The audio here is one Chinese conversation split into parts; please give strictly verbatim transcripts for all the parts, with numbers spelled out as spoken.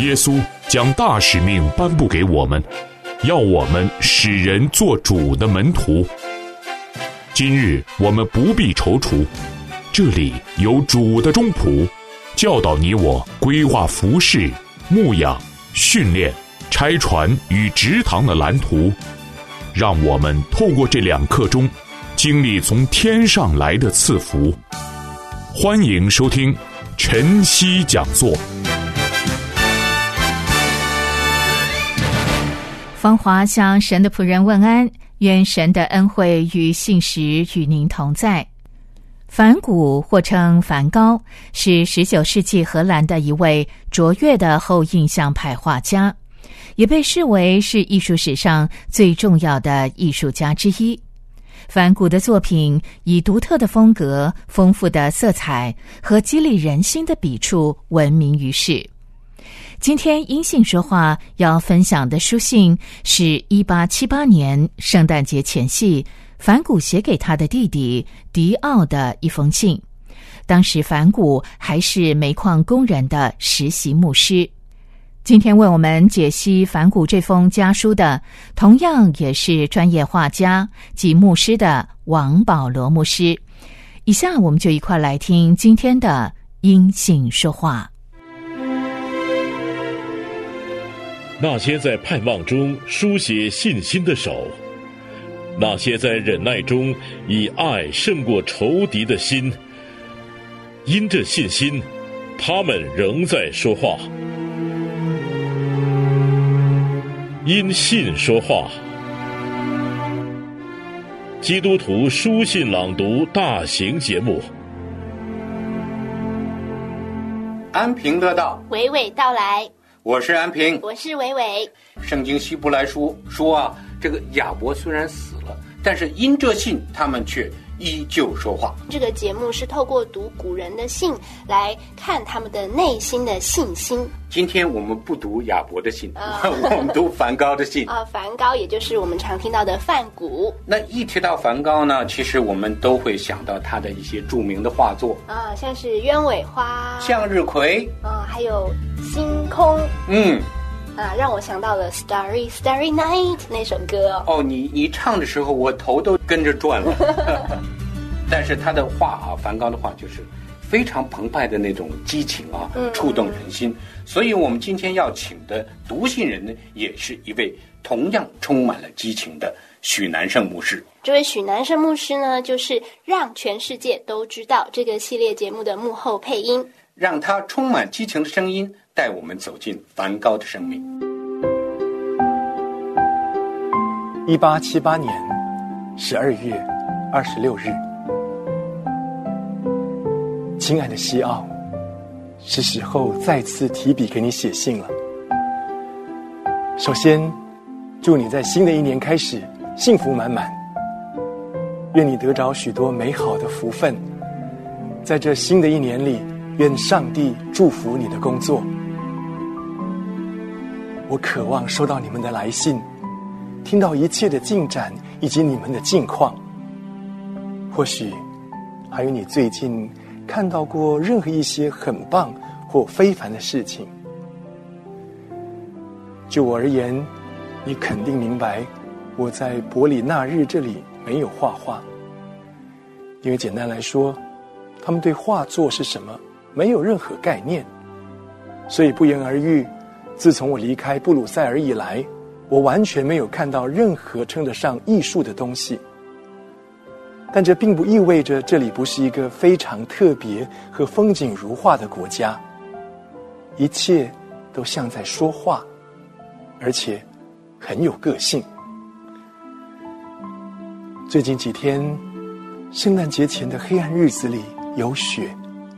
耶稣将大使命颁布给我们，要我们使人做主的门徒。今日我们不必踌躇，这里有主的中仆，教导你我规划服事、牧养、训练、拆船与植堂的蓝图，让我们透过这两刻钟，经历从天上来的赐福。欢迎收听晨曦讲座。 芳华向神的仆人问安，愿神的恩惠与信实与您同在。梵谷或称梵高，是十九世纪荷兰的一位卓越的后印象派画家，也被视为是艺术史上最重要的艺术家之一。梵谷的作品以独特的风格、丰富的色彩和激励人心的笔触闻名于世。今天因信说话要分享的书信是一八七八年圣诞节前夕梵谷写给他的弟弟迪奥的一封信。当时梵谷还是煤矿工人的实习牧师。今天为我们解析梵谷这封家书的，同样也是专业画家及牧师的王保罗牧师。以下我们就一块来听今天的因信说话。 那些在盼望中书写信心的手，那些在忍耐中以爱胜过仇敌的心，因着信心，他们仍在说话。因信说话，基督徒书信朗读大型节目。 安平乐道， 娓娓道来。 我是安平， 我是娓娓。 圣经希伯来书说啊，这个亚伯虽然死了，但是因这信，他们却依旧说话。 这个节目是透过读古人的信来看他们的内心的信心。 今天我们不读亚伯的信，呃、我们读梵高的信。 啊、呃，梵高也就是我们常听到的梵谷。 那一提到梵高呢，其实我们都会想到他的一些著名的画作啊、呃，像是鸢尾花、 向日葵， 啊、呃，还有星空。 嗯。 啊，让我想到了 Starry Starry Night 那首歌。 哦，你你唱的时候，我头都跟着转了。但是他的画啊，梵高的画就是非常澎湃的那种激情啊，嗯、触动人心。所以我们今天要请的读信人呢，也是一位同样充满了激情的许南胜牧师。 这位许南胜牧师呢，就是让全世界都知道这个系列节目的幕后配音， 让他充满激情的声音带我们走进梵高的生命。 一八七八年十二月二十六日，亲爱的西奥，是时候再次提笔给你写信了。首先，祝你在新的一年开始幸福满满，愿你得着许多美好的福分。在这新的一年里，愿上帝祝福你的工作。我渴望收到你们的来信，听到一切的进展以及你们的近况。或许还有你最近看到过任何一些很棒或非凡的事情。就我而言，你肯定明白我在伯里纳日这里没有画画，因为简单来说，他们对画作是什么没有任何概念，所以不言而喻，自从我离开布鲁塞尔以来，我完全没有看到任何称得上艺术的东西。但这并不意味着这里不是一个非常特别和风景如画的国家，一切都像在说话，而且很有个性。最近几天，圣诞节前的黑暗日子里有雪，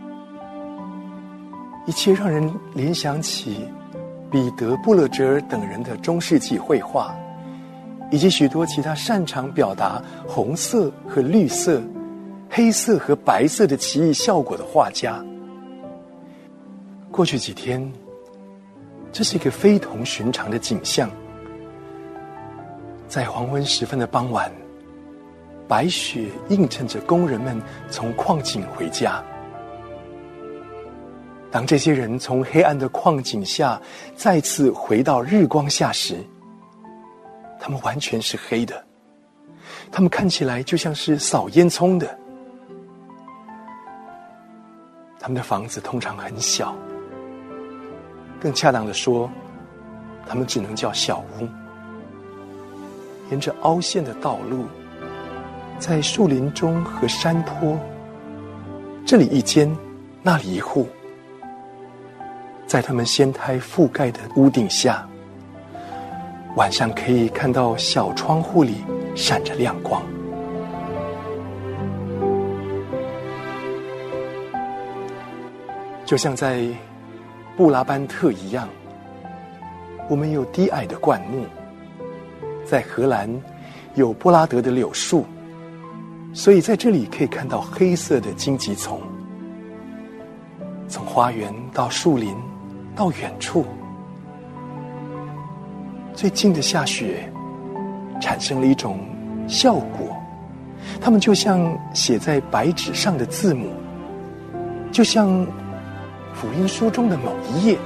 一切让人联想起彼得·布勒哲尔等人的中世纪绘画，以及许多其他擅长表达红色和绿色、黑色和白色的奇异效果的画家。过去几天，这是一个非同寻常的景象。在黄昏时分的傍晚，白雪映衬着工人们从矿井回家。 当这些人从黑暗的矿井下再次回到日光下时，他们完全是黑的，他们看起来就像是扫烟囱的。他们的房子通常很小，更恰当的说，他们只能叫小屋。沿着凹陷的道路，在树林中和山坡，这里一间，那里一户，在他们掀胎覆盖的屋顶下，晚上可以看到小窗户里闪着亮光。就像在布拉班特一样，我们有低矮的灌木，在荷兰有波拉德的柳树，所以在这里可以看到黑色的荆棘丛。从花园到树林到远处，最近的下雪产生了一种效果，它们就像写在白纸上的字母，就像福音书中的某一页。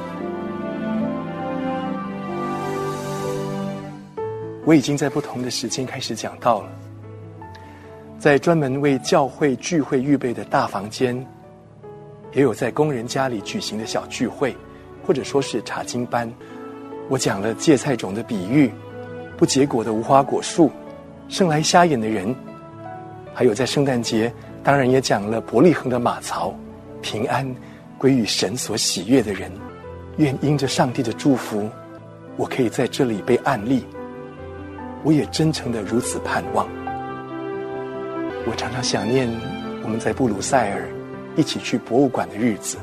我已经在不同的时间开始讲道了，在专门为教会聚会预备的大房间，也有在工人家里举行的小聚会，或者说是查经班。我讲了芥菜种的比喻，不结果的无花果树，生来瞎眼的人，还有在圣诞节当然也讲了伯利恒的马槽，平安归于神所喜悦的人。愿因着上帝的祝福，我可以在这里被按立，我也真诚的如此盼望。我常常想念我们在布鲁塞尔一起去博物馆的日子，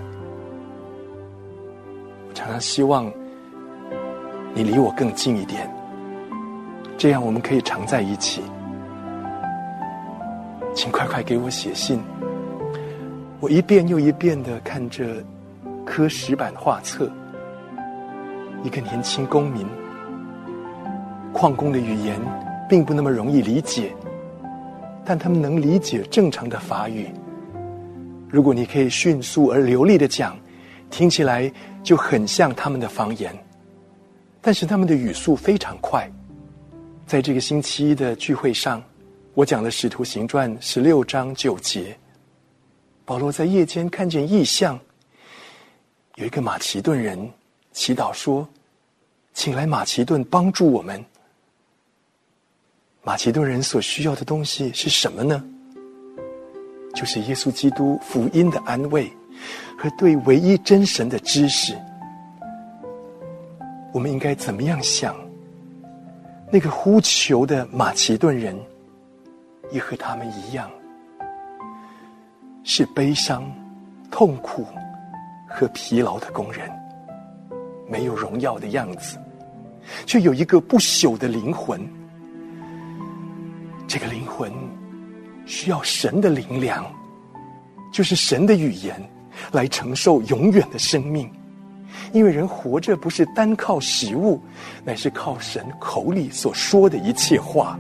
我常常希望你离我更近一点，这样我们可以常在一起。请快快给我写信，我一遍又一遍地看着刻石板画册，一个年轻公民，矿工的语言并不那么容易理解，但他们能理解正常的法语。如果你可以迅速而流利地讲，听起来就很像他们的方言，但是他们的语速非常快。在这个星期一的聚会上，我讲了《使徒行传》十六章九节，保罗在夜间看见异象，有一个马其顿人祈祷说，请来马其顿帮助我们。马其顿人所需要的东西是什么呢？就是耶稣基督福音的安慰和对唯一真神的知识。我们应该怎么样想？那个呼求的马其顿人也和他们一样，是悲伤、痛苦和疲劳的工人，没有荣耀的样子，却有一个不朽的灵魂。这个灵魂需要神的灵粮，就是神的语言，来承受永远的生命。因为人活着不是单靠食物，乃是靠神口里所说的一切话。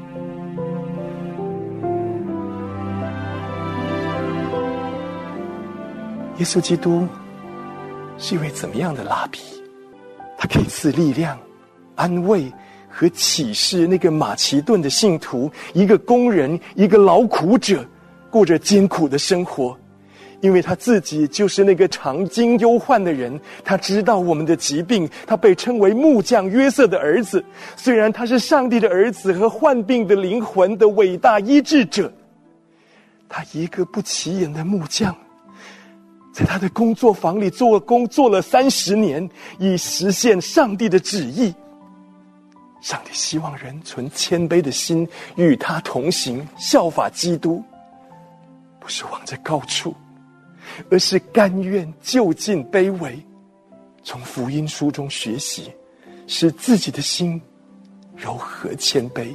耶稣基督是一位怎么样的拉比？他可以赐力量、安慰和启示那个马其顿的信徒，一个工人，一个劳苦者，过着艰苦的生活。因为他自己就是那个常经忧患的人，他知道我们的疾病，他被称为木匠约瑟的儿子。虽然他是上帝的儿子和患病的灵魂的伟大医治者，他一个不起眼的木匠，在他的工作坊里做工做了三十年，以实现上帝的旨意。上帝希望人存谦卑的心与他同行，效法基督，不是望着高处，而是甘愿就近卑微，从福音书中学习，使自己的心柔和谦卑。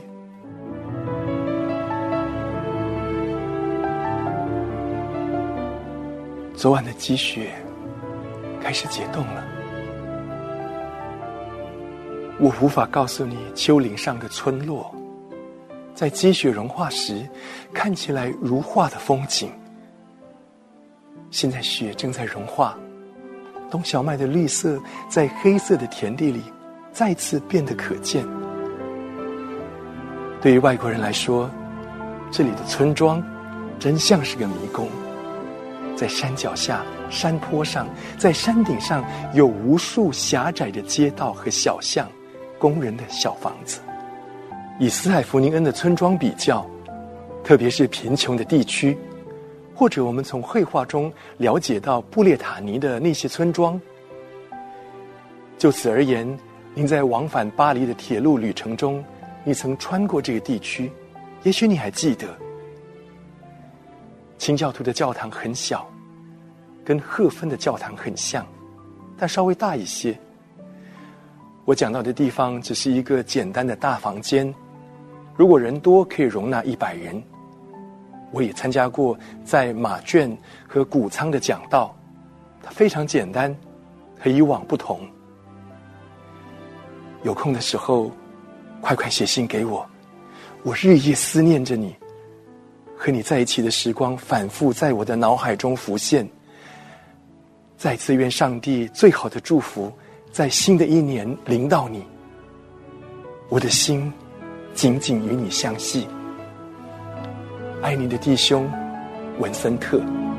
昨晚的积雪开始结冻了，我无法告诉你丘陵上的村落在积雪融化时看起来如画的风景。现在雪正在融化， 冬小麦的绿色在黑色的田地里再次变得可见。对于外国人来说，这里的村庄真像是个迷宫。在山脚下、山坡上，在山顶上有无数狭窄的街道和小巷，工人的小房子。以斯海弗宁恩的村庄比较，特别是贫穷的地区，或者我们从绘画中了解到布列塔尼的那些村庄。就此而言，您在往返巴黎的铁路旅程中，你曾穿过这个地区，也许你还记得。清教徒的教堂很小，跟赫芬的教堂很像，但稍微大一些。我讲到的地方只是一个简单的大房间，如果人多可以容纳一百人。我也参加过在马圈和谷仓的讲道，它非常简单，和以往不同。有空的时候，快快写信给我，我日夜思念着你，和你在一起的时光反复在我的脑海中浮现。再次愿上帝最好的祝福在新的一年临到你，我的心紧紧与你相系。爱你的弟兄文森特。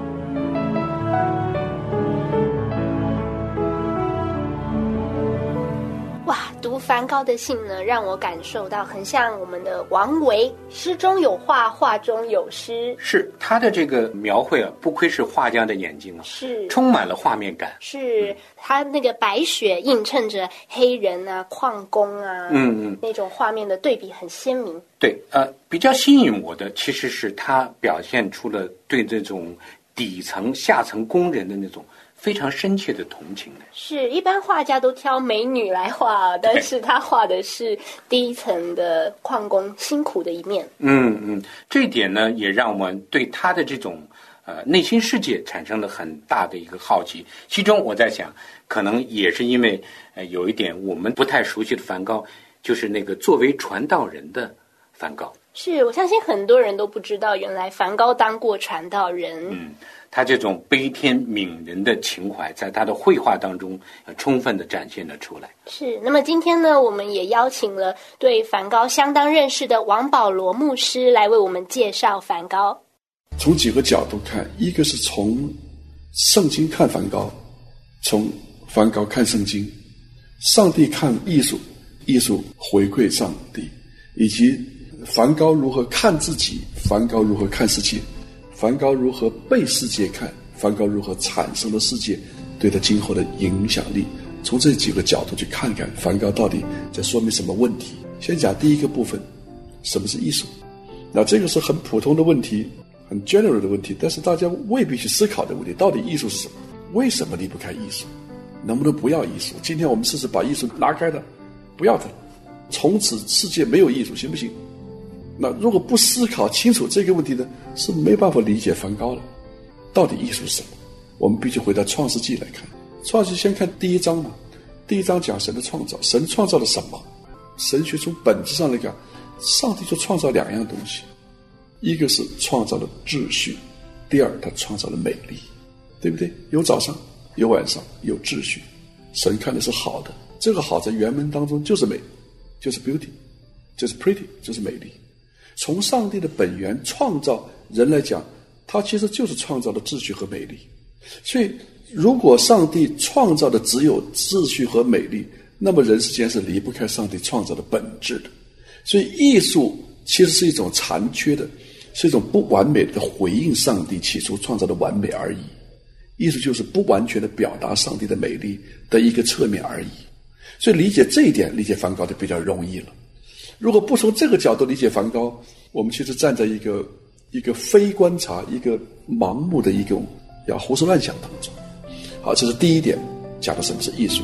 哇，读梵高的信呢，让我感受到很像我们的王维，诗中有画，画中有诗。 是他的这个描绘啊，不愧是画家的眼睛啊， 是充满了画面感。 是、嗯、他那个白雪映衬着黑人啊、矿工啊，嗯嗯，那种画面的对比很鲜明。 对，呃，比较吸引我的其实是他表现出了对这种底层、下层工人的那种非常深切的同情的。 是，一般画家都挑美女来画，但是他画的是低层的矿工辛苦的一面。嗯嗯，这一点呢，也让我们对他的这种呃内心世界产生了很大的一个好奇。其中我在想，可能也是因为呃有一点我们不太熟悉的梵高，就是那个作为传道人的梵高。 是，我相信很多人都不知道，原来梵高当过传道人。 嗯，他这种悲天悯人的情怀，在他的绘画当中、呃、充分的展现了出来。 是，那么今天呢，我们也邀请了对梵高相当认识的王保罗牧师来为我们介绍梵高。 从几个角度看，一个是从圣经看梵高，从梵高看圣经，上帝看艺术，艺术回馈上帝，以及梵高如何看自己，梵高如何看世界，梵高如何被世界看，梵高如何产生了世界对他今后的影响力。从这几个角度去看看梵高到底在说明什么问题。先讲第一个部分，什么是艺术？那这个是很普通的问题，很 general 的问题，但是大家未必去思考的问题。到底艺术是什么？为什么离不开艺术？能不能不要艺术？今天我们试试把艺术拿开的，不要它，从此世界没有艺术，行不行？那如果不思考清楚这个问题呢，是没办法理解梵高的。到底艺术是什么？我们必须回到创世纪来看。创世纪先看第一章嘛，第一章讲神的创造，神创造了什么？神学从本质上来讲，上帝就创造两样东西，一个是创造了秩序，第二他创造了美丽，对不对？有早上，有晚上，有秩序，神看的是好的。这个好在原文当中就是美，就是 beauty， 就是 pretty， 就是美丽。从上帝的本源创造人来讲，他其实就是创造了秩序和美丽。所以如果上帝创造的只有秩序和美丽，那么人世间是离不开上帝创造的本质的。所以艺术其实是一种残缺的，是一种不完美的回应上帝起初创造的完美而已。艺术就是不完全的表达上帝的美丽的一个侧面而已。所以理解这一点，理解梵高就比较容易了。如果不从这个角度理解梵高，我们其实站在一个一个非观察、一个盲目的一种要胡思乱想当中。好，这是第一点，讲的什么是艺术。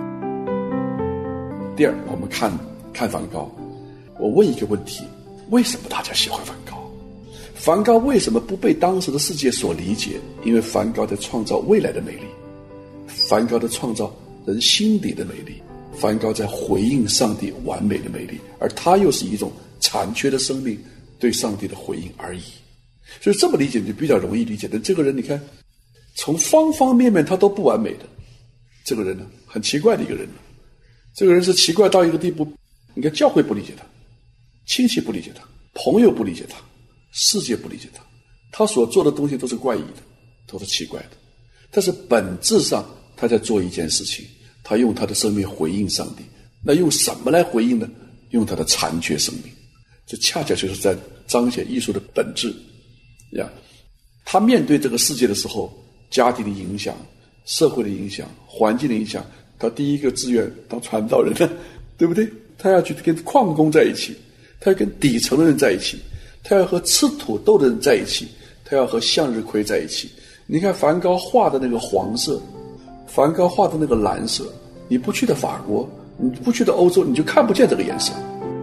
第二，我们看看梵高。我问一个问题，为什么大家喜欢梵高？梵高为什么不被当时的世界所理解？因为梵高在创造未来的美丽，梵高在创造人心底的美丽，梵高在回应上帝完美的美丽，而他又是一种残缺的生命对上帝的回应而已。所以这么理解就比较容易理解。但这个人你看，从方方面面他都不完美的， 这个人呢，很奇怪的一个人。这个人是奇怪到一个地步，你看教会不理解他，亲戚不理解他，朋友不理解他，世界不理解他，他所做的东西都是怪异的，都是奇怪的。但是本质上他在做一件事情，他用他的生命回应上帝。那用什么来回应呢？用他的残缺生命。这恰恰就是在彰显艺术的本质呀。他面对这个世界的时候，家庭的影响、社会的影响、环境的影响，他第一个志愿当传道人了，对不对？他要去跟矿工在一起，他要跟底层的人在一起，他要和吃土豆的人在一起，他要和向日葵在一起。你看梵高画的那个黄色，梵高画的那个蓝色，你不去的法国，你不去的欧洲，你就看不见这个颜色。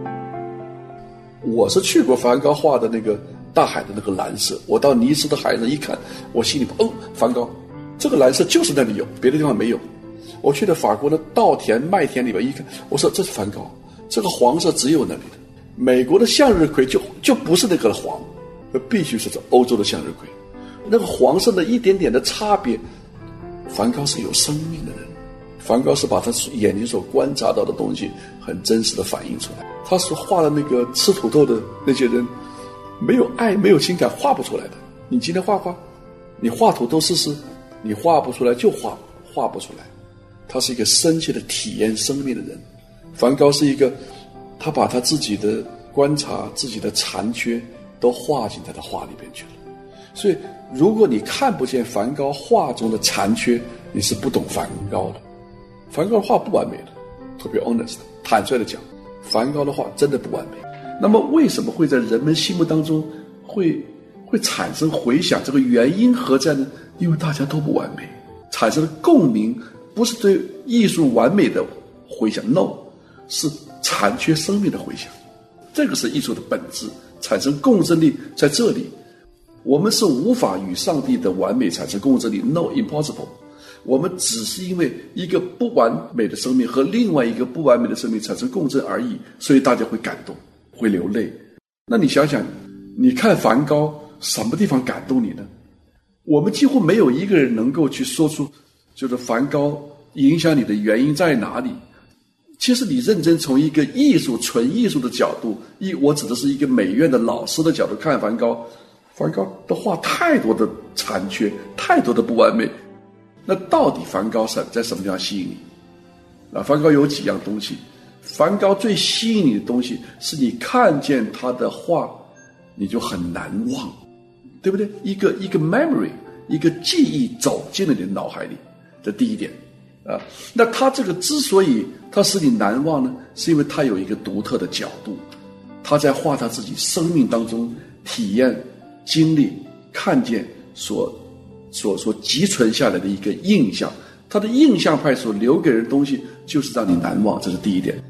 我是去过梵高画的那个大海的那个蓝色，我到尼斯的海上一看，我心里哦，梵高这个蓝色就是那里有，别的地方没有。我去的法国的稻田麦田里边一看，我说这是梵高，这个黄色只有那里的。美国的向日葵就就不是那个黄，必须是欧洲的向日葵。那个黄色的一点点的差别，梵高是有生命的人，梵高是把他眼睛所观察到的东西很真实的反映出来。他所画的那个吃土豆的那些人，没有爱没有情感，画不出来的。你今天画画，你画土豆试试，你画不出来就画画不出来。他是一个深切的体验生命的人。梵高是一个，他把他自己的观察、自己的残缺都画进他的画里边去了。所以如果你看不见梵高画中的残缺，你是不懂梵高的。梵高的画不完美的，特别 honest 坦率的讲，梵高的画真的不完美。那么为什么会在人们心目当中会会产生回响？这个原因何在呢？因为大家都不完美，产生的共鸣不是对艺术完美的回响 ，no， 是残缺生命的回响。这个是艺术的本质，产生共振力在这里。我们是无法与上帝的完美产生共振力 ，no impossible。我们只是因为一个不完美的生命和另外一个不完美的生命产生共振而已，所以大家会感动，会流泪。那你想想，你看梵高什么地方感动你呢？我们几乎没有一个人能够去说出就是梵高影响你的原因在哪里。其实你认真从一个艺术纯艺术的角度，一我指的是一个美院的老师的角度看梵高，梵高的画太多的残缺，太多的不完美。那到底梵高在什么地方吸引你？啊，梵高有几样东西。梵高最吸引你的东西是你看见他的画，你就很难忘，对不对？一个一个 memory， 一个记忆走进了你的脑海里，这第一点啊。那他这个之所以他使你难忘呢，是因为他有一个独特的角度，他在画他自己生命当中体验、经历、看见所。所所积存下来的一个印象，他的印象派所留给人的东西就是让你难忘，这是第一点。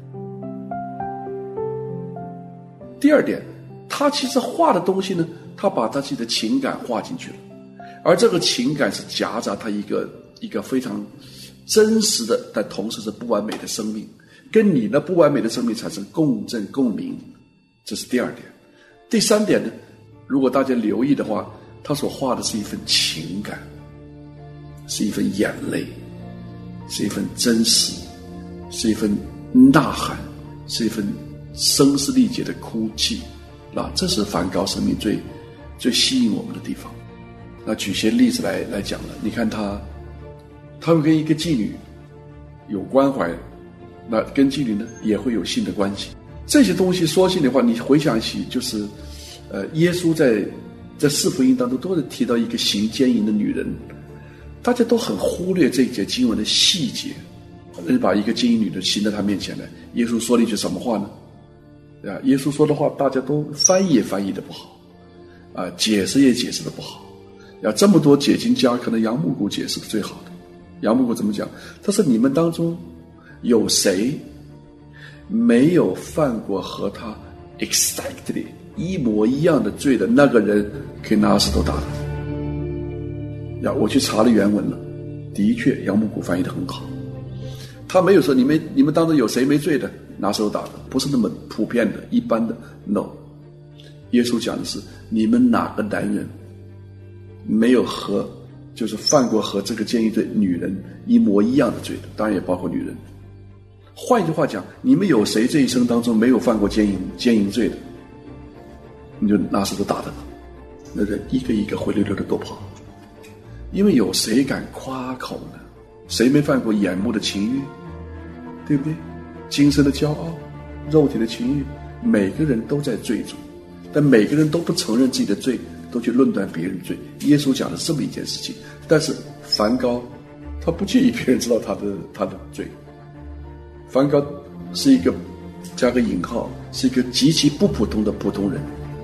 第二点，他其实画的东西呢，他把他自己的情感画进去了，而这个情感是夹杂他一个一个非常真实的，但同时是不完美的生命，跟你的不完美的生命产生共振共鸣，这是第二点。第三点呢，如果大家留意的话，他所画的是一份情感，是一份眼泪，是一份真实，是一份呐喊，是一份声嘶力竭的哭泣。那这是梵高生命最最吸引我们的地方。那举些例子来来讲了，你看他他会跟一个妓女有关怀，那跟妓女呢也会有性的关系。这些东西说心里话，你回想起就是呃耶稣在在四福音当中都是提到一个行奸淫的女人，大家都很忽略这一节经文的细节，把一个奸淫女的行到他面前来，耶稣说了一句什么话呢？啊，耶稣说的话大家都翻译也翻译的不好，啊，解释也解释的不好。啊，这么多解经家，可能杨牧谷解释的最好的。杨牧谷怎么讲？他说：“你们当中有谁没有犯过和他 exactly一模一样的罪的那个人，可以拿石头打他。”呀，我去查了原文了，的确，杨牧谷翻译的很好。他没有说你们你们当中有谁没罪的，拿石头打的，不是那么普遍的、一般的。No， 耶稣讲的是你们哪个男人没有和就是犯过和这个奸淫罪女人一模一样的罪的，当然也包括女人。换句话讲，你们有谁这一生当中没有犯过奸淫奸淫罪的？你就拿石头打他吧，那人一个一个灰溜溜的都跑。因为有谁敢夸口呢？谁没犯过眼目的情欲，对不对？精神的骄傲，肉体的情欲，每个人都在罪中，但每个人都不承认自己的罪，都去论断别人的罪。耶稣讲的是这么一件事情，但是梵高他不介意别人知道他的他的罪。梵高是一个加个引号，是一个极其不普通的普通人。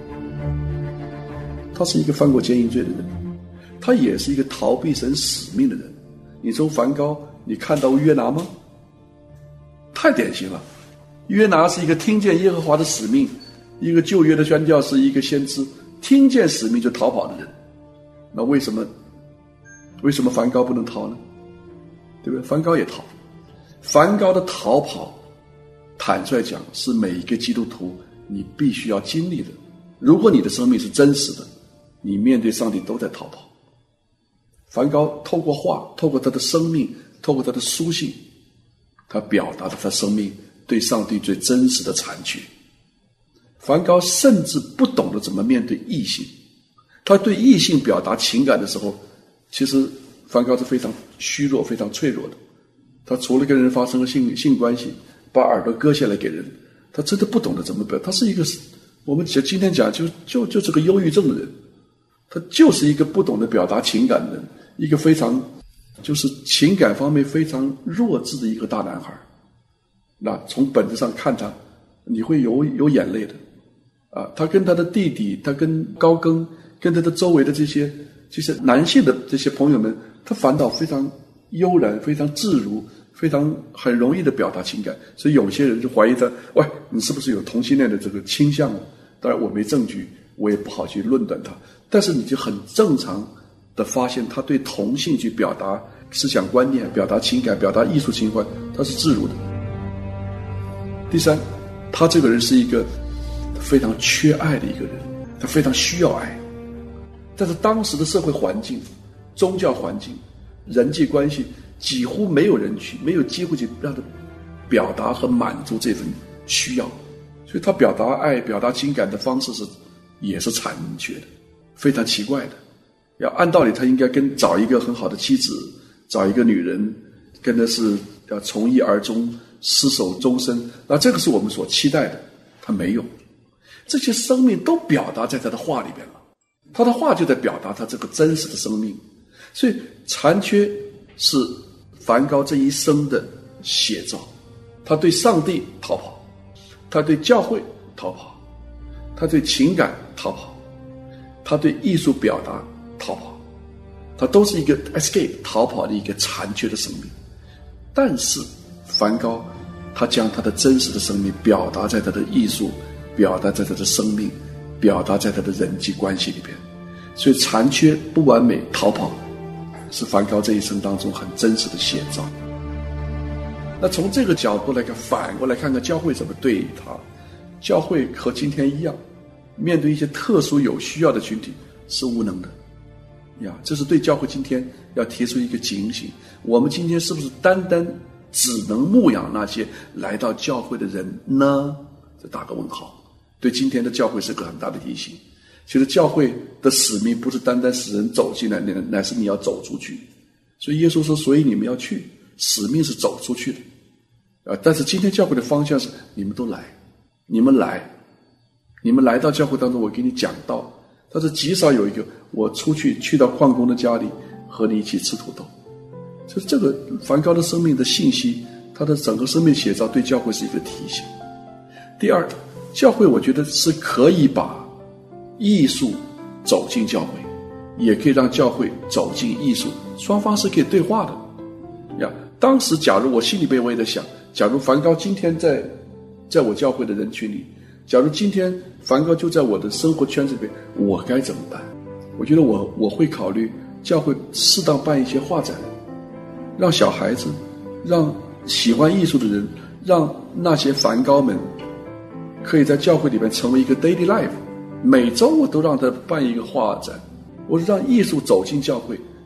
他是一个犯过奸淫罪的人，他也是一个逃避神使命的人。你从梵高你看到约拿吗？太典型了。约拿是一个听见耶和华的使命，一个旧约的宣教士，一个先知，听见使命就逃跑的人。那为什么为什么梵高不能逃呢？对不对？梵高也逃。梵高的逃跑，坦率讲是每一个基督徒你必须要经历的。如果你的生命是真实的，你面对上帝都在逃跑。梵高透过画，透过他的生命，透过他的书信，他表达了他生命对上帝最真实的残缺。梵高甚至不懂得怎么面对异性，他对异性表达情感的时候，其实梵高是非常虚弱非常脆弱的。他除了跟人发生了性性关系，把耳朵割下来给人，他真的不懂得怎么表达。他是一个我们今天讲就就就是个忧郁症的人，他就是一个不懂得表达情感的人，一个非常就是情感方面非常弱智的一个大男孩。那从本质上看他，你会有有眼泪的啊！他跟他的弟弟，他跟高更，跟他的周围的这些这些男性的这些朋友们，他反倒非常悠然，非常自如，非常很容易的表达情感。所以有些人就怀疑他，喂，你是不是有同性恋的这个倾向啊？当然我没证据，我也不好去论断他，但是你就很正常的发现他对同性去表达思想观念，表达情感，表达艺术情怀，他是自如的。第三，他这个人是一个非常缺爱的一个人，他非常需要爱。但是当时的社会环境，宗教环境，人际关系几乎没有人去没有机会去让他表达和满足这份需要，所以他表达爱表达情感的方式是也是残缺的，非常奇怪的。要按道理他应该跟找一个很好的妻子，找一个女人跟他是要从一而终，厮守终身，那这个是我们所期待的，他没有。这些生命都表达在他的画里边了，他的画就在表达他这个真实的生命。所以残缺是梵高这一生的写照。他对上帝逃跑，他对教会逃跑，他对情感逃跑，他对艺术表达逃跑，他都是一个 escape 逃跑的一个残缺的生命。但是梵高他将他的真实的生命表达在他的艺术，表达在他的生命，表达在他的人际关系里边。所以残缺不完美逃跑是梵高这一生当中很真实的写照。那从这个角度来看，反过来看看教会怎么对他。教会和今天一样，面对一些特殊有需要的群体是无能的呀。这是对教会今天要提出一个警醒。我们今天是不是单单只能牧养那些来到教会的人呢？这打个问号，对今天的教会是个很大的提醒。其实教会的使命不是单单使人走进来，乃是你要走出去。所以耶稣说，所以你们要去，使命是走出去的啊。但是今天教会的方向是你们都来，你们来，你们来到教会当中，我给你讲道。但是极少有一个我出去去到矿工的家里和你一起吃土豆。就是这个梵高的生命的信息，他的整个生命写照对教会是一个提醒。第二，教会我觉得是可以把艺术走进教会，也可以让教会走进艺术，双方是可以对话的呀。当时假如我心里边我也在想，假如梵高今天在在我教会的人群里，假如今天梵高就在我的生活圈子里边，我该怎么办？我觉得我我会考虑教会适当办一些画展，让小孩子，让喜欢艺术的人，让那些梵高们可以在教会里面成为一个 daily life。每周我都让他办一个画展，我让艺术走进教会，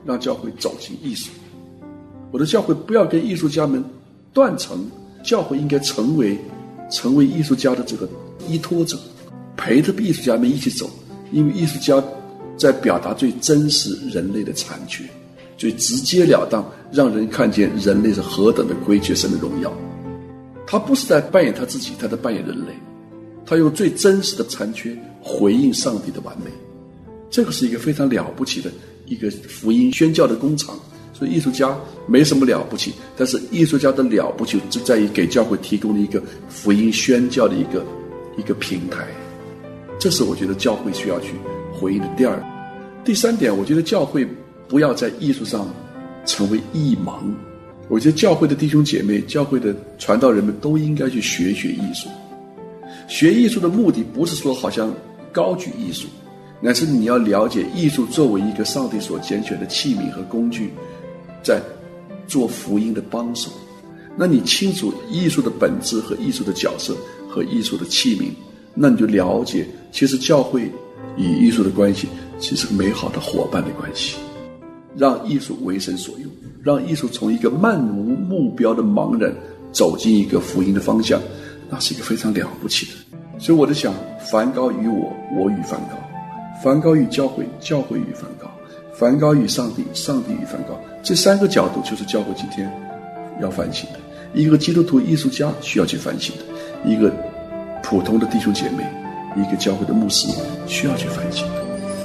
让教会走进艺术。我的教会不要跟艺术家们断层，教会应该成为成为艺术家的这个依托者，陪着艺术家们一起走。因为艺术家在表达最真实人类的残缺，最直截了当，让人看见人类是何等的亏缺神的荣耀。他不是在扮演他自己，他在扮演人类，他用最真实的残缺回应上帝的完美。这个是一个非常了不起的一个福音宣教的工厂。所以艺术家没什么了不起，但是艺术家的了不起就在于给教会提供了一个福音宣教的一个一个平台。这是我觉得教会需要去回应的第二。第三点，我觉得教会不要在艺术上成为艺盲。我觉得教会的弟兄姐妹，教会的传道人们都应该去学学艺术。学艺术的目的不是说好像高举艺术，乃是你要了解艺术作为一个上帝所拣选的器皿和工具，在做福音的帮手。那你清楚艺术的本质和艺术的角色和艺术的器皿，那你就了解其实教会与艺术的关系其实是美好的伙伴的关系。让艺术为神所用，让艺术从一个漫无目标的茫然走进一个福音的方向，那是一个非常了不起的。所以我在想，梵高与我，我与梵高，梵高与教会，教会与梵高，梵高与上帝，上帝与梵高，这三个角度就是教会今天要反省的。一个基督徒艺术家需要去反省的，一个普通的弟兄姐妹，一个教会的牧师需要去反省的。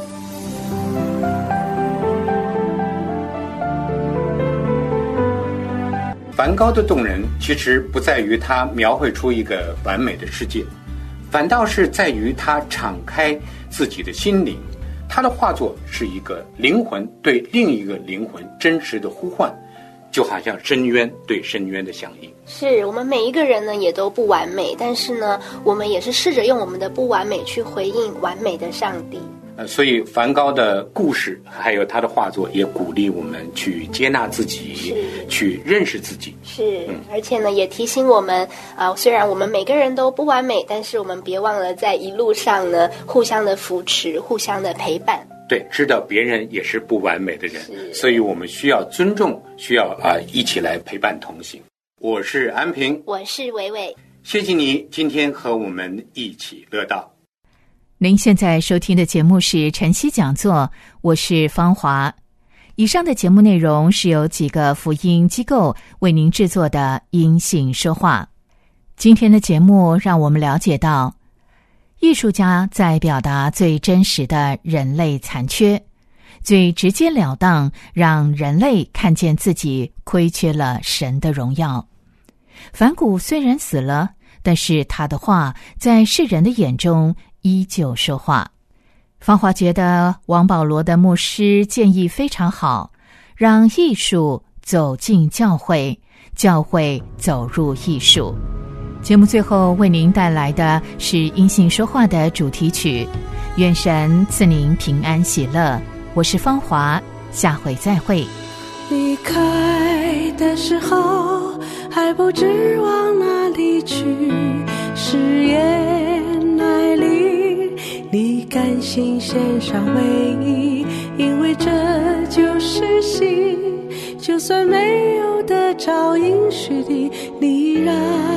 梵高的动人其实不在于他描绘出一个完美的世界，反倒是在于他敞开自己的心灵。他的画作是一个灵魂对另一个灵魂真实的呼唤，就好像深渊对深渊的响应。 是我们每一个人呢也都不完美，但是呢我们也是试着用我们的不完美去回应完美的上帝。 呃，所以梵高的故事还有他的画作也鼓励我们去接纳自己，去认识自己。 是、嗯、而且呢也提醒我们啊、呃，虽然我们每个人都不完美，但是我们别忘了在一路上呢互相的扶持，互相的陪伴。 对，知道别人也是不完美的人，所以我们需要尊重，需要啊、呃、一起来陪伴同行。我是安平， 我是伟伟， 谢谢你今天和我们一起乐道。 您现在收听的节目是晨曦讲座，我是芳华。以上的节目内容是由几个福音机构为您制作的因信说话。今天的节目让我们了解到，艺术家在表达最真实的人类残缺，最直截了当让人类看见自己亏缺了神的荣耀。梵谷虽然死了，但是他的画在世人的眼中依旧说话。芳华觉得王保罗的牧师建议非常好，让艺术走进教会，教会走入艺术。节目最后为您带来的是因信说话的主题曲，愿神赐您平安喜乐。我是芳华，下回再会。 离开的时候还不知往哪里去，誓言来临，你甘心献上唯一，因为这就是心，就算没有得着应许的，你让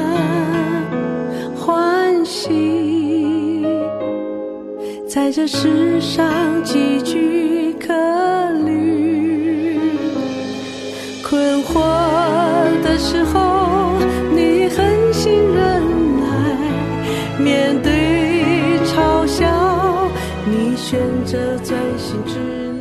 欢喜。在这世上几句可虑，困惑的时候你狠心忍耐，面对嘲笑你选择专心致力。